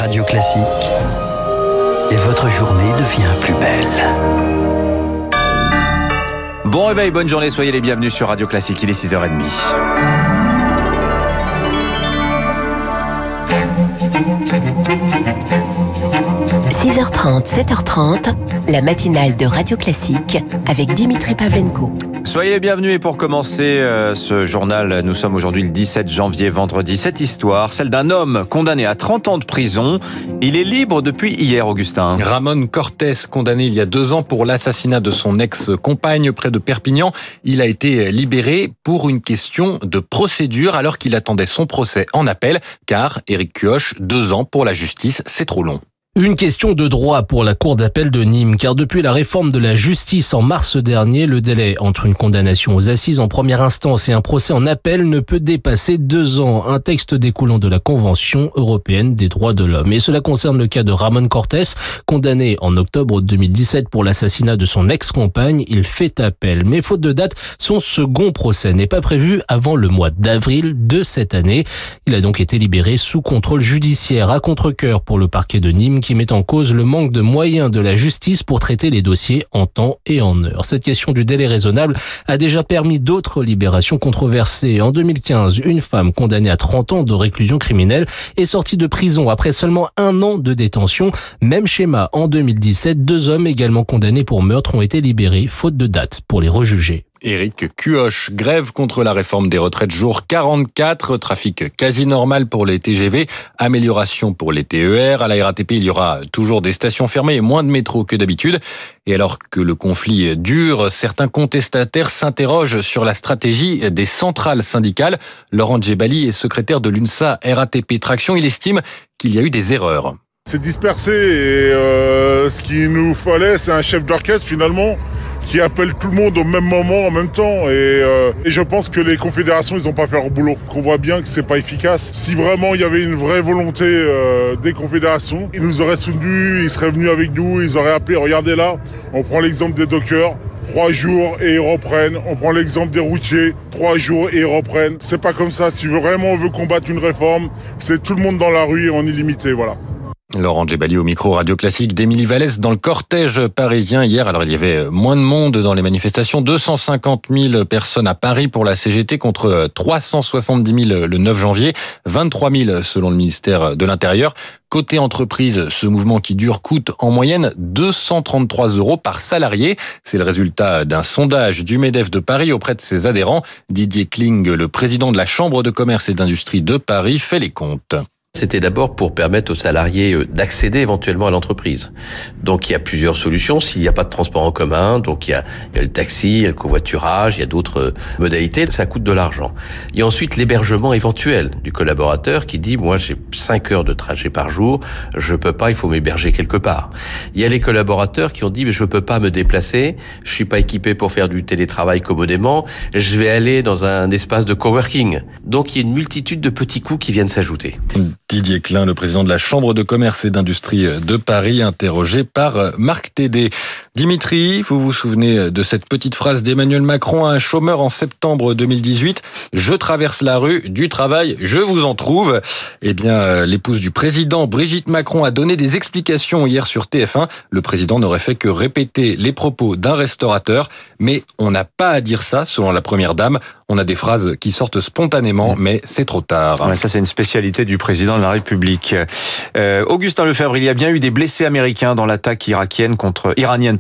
Radio Classique et votre journée devient plus belle. Bon réveil, bonne journée, soyez les bienvenus sur Radio Classique, il est 6h30. « 6h30, 7h30, la matinale de Radio Classique avec Dimitri Pavlenko. » Soyez les bienvenus et pour commencer ce journal, nous sommes aujourd'hui le 17 janvier, vendredi. Cette histoire, celle d'un homme condamné à 30 ans de prison. Il est libre depuis hier, Augustin. Ramon Cortés, condamné il y a 2 ans pour l'assassinat de son ex-compagne près de Perpignan. Il a été libéré pour une question de procédure alors qu'il attendait son procès en appel. Car, Éric Cuoche, 2 ans pour la justice, c'est trop long. Une question de droit pour la Cour d'appel de Nîmes, car depuis la réforme de la justice en mars dernier, le délai entre une condamnation aux assises en première instance et un procès en appel ne peut dépasser 2 ans, un texte découlant de la Convention européenne des droits de l'homme. Et cela concerne le cas de Ramon Cortés, condamné en octobre 2017 pour l'assassinat de son ex-compagne. Il fait appel, mais faute de date, son second procès n'est pas prévu avant le mois d'avril de cette année. Il a donc été libéré sous contrôle judiciaire à contre-cœur pour le parquet de Nîmes, qui met en cause le manque de moyens de la justice pour traiter les dossiers en temps et en heure. Cette question du délai raisonnable a déjà permis d'autres libérations controversées. En 2015, une femme condamnée à 30 ans de réclusion criminelle est sortie de prison après seulement 1 an de détention. Même schéma en 2017, 2 hommes également condamnés pour meurtre ont été libérés, faute de date pour les rejuger. Éric Cuoche, grève contre la réforme des retraites jour 44, trafic quasi normal pour les TGV, amélioration pour les TER. À la RATP, il y aura toujours des stations fermées et moins de métro que d'habitude. Et alors que le conflit dure, certains contestataires s'interrogent sur la stratégie des centrales syndicales. Laurent Djebali est secrétaire de l'UNSA RATP Traction. Il estime qu'il y a eu des erreurs. C'est dispersé et ce qu'il nous fallait, c'est un chef d'orchestre finalement qui appelle tout le monde au même moment, en même temps. Et je pense que les confédérations, ils n'ont pas fait leur boulot. Qu'on voit bien que c'est pas efficace. Si vraiment il y avait une vraie volonté des confédérations, ils nous auraient soutenus, ils seraient venus avec nous, ils auraient appelé. Regardez là, on prend l'exemple des dockers. 3 jours et ils reprennent. On prend l'exemple des routiers, 3 jours et ils reprennent. C'est pas comme ça. Si vraiment on veut combattre une réforme, c'est tout le monde dans la rue et en illimité, voilà. Laurent Djebali au micro Radio Classique d'Émilie Vallès dans le cortège parisien hier. Alors il y avait moins de monde dans les manifestations, 250 000 personnes à Paris pour la CGT contre 370 000 le 9 janvier, 23 000 selon le ministère de l'Intérieur. Côté entreprise, ce mouvement qui dure coûte en moyenne 233 € par salarié. C'est le résultat d'un sondage du MEDEF de Paris auprès de ses adhérents. Didier Kling, le président de la Chambre de commerce et d'industrie de Paris, fait les comptes. C'était d'abord pour permettre aux salariés d'accéder éventuellement à l'entreprise. Donc il y a plusieurs solutions. S'il n'y a pas de transport en commun, donc il y a le taxi, il y a le covoiturage, il y a d'autres modalités, ça coûte de l'argent. Il y a ensuite l'hébergement éventuel du collaborateur qui dit « moi j'ai 5 heures de trajet par jour, je peux pas, il faut m'héberger quelque part ». Il y a les collaborateurs qui ont dit « je peux pas me déplacer, je suis pas équipé pour faire du télétravail commodément, je vais aller dans un espace de coworking ». Donc il y a une multitude de petits coûts qui viennent s'ajouter. Didier Klein, le président de la Chambre de commerce et d'industrie de Paris, interrogé par Marc Tédé. Dimitri, vous vous souvenez de cette petite phrase d'Emmanuel Macron à un chômeur en septembre 2018 « Je traverse la rue, du travail, je vous en trouve ». Eh bien, l'épouse du président, Brigitte Macron, a donné des explications hier sur TF1. Le président n'aurait fait que répéter les propos d'un restaurateur. Mais on n'a pas à dire ça, selon la première dame. On a des phrases qui sortent spontanément, mais c'est trop tard. Ouais, ça, c'est une spécialité du président de la République. Augustin Lefebvre, il y a bien eu des blessés américains dans l'attaque iranienne contre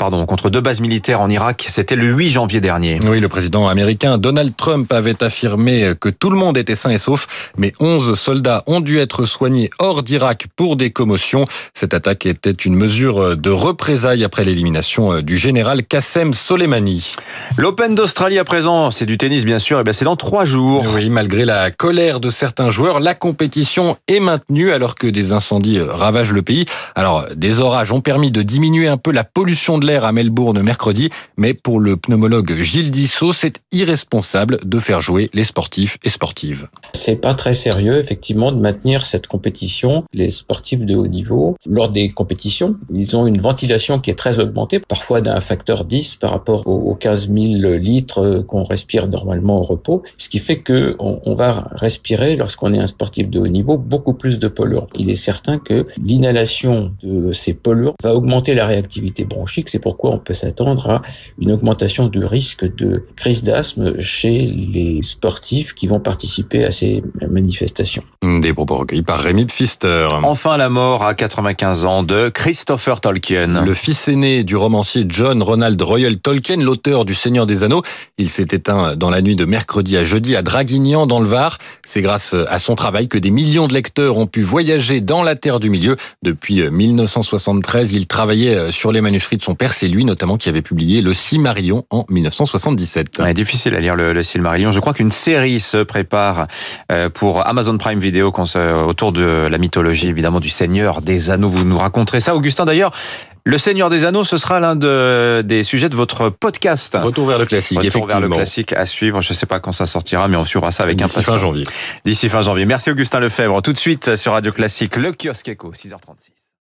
2 bases militaires en Irak. C'était le 8 janvier dernier. Oui, le président américain Donald Trump avait affirmé que tout le monde était sain et sauf, mais 11 soldats ont dû être soignés hors d'Irak pour des commotions. Cette attaque était une mesure de représailles après l'élimination du général Qassem Soleimani. L'Open d'Australie à présent, c'est du tennis bien sûr, et bien c'est dans 3 jours. Oui, malgré la colère de certains joueurs, la compétition est maintenue alors que des incendies ravagent le pays. Alors, des orages ont permis de diminuer un peu la pollution de l'air à Melbourne mercredi, mais pour le pneumologue Gilles Dissot, c'est irresponsable de faire jouer les sportifs et sportives. C'est pas très sérieux, effectivement, de maintenir cette compétition. Les sportifs de haut niveau, lors des compétitions, ils ont une ventilation qui est très augmentée, parfois d'un facteur 10 par rapport aux 15 000 litres qu'on respire normalement au repos, ce qui fait qu'on va respirer, lorsqu'on est un sportif de haut niveau, beaucoup beaucoup plus de polluants. Il est certain que l'inhalation de ces polluants va augmenter la réactivité bronchique. C'est pourquoi on peut s'attendre à une augmentation du risque de crise d'asthme chez les sportifs qui vont participer à ces manifestations. Des propos recueillis par Rémi Pfister. Enfin, la mort à 95 ans de Christopher Tolkien. Le fils aîné du romancier John Ronald Reuel Tolkien, l'auteur du Seigneur des Anneaux. Il s'est éteint dans la nuit de mercredi à jeudi à Draguignan dans le Var. C'est grâce à son travail que des millions de lecteurs ont pu voyager dans la Terre du Milieu. Depuis 1973, il travaillait sur les manuscrits de son père. C'est lui notamment qui avait publié le Silmarillion en 1977. Ouais, difficile à lire le Silmarillion. Je crois qu'une série se prépare pour Amazon Prime Video autour de la mythologie évidemment du Seigneur des Anneaux. Vous nous raconterez ça, Augustin. D'ailleurs, le Seigneur des Anneaux, ce sera l'un des sujets de votre podcast. Retour vers le classique, effectivement. Retour vers le classique à suivre. Je ne sais pas quand ça sortira, mais on suivra ça avec impatience. D'ici fin janvier. D'ici fin janvier. Merci Augustin Lefebvre. Tout de suite sur Radio Classique, le Kiosque Éco, 6h36.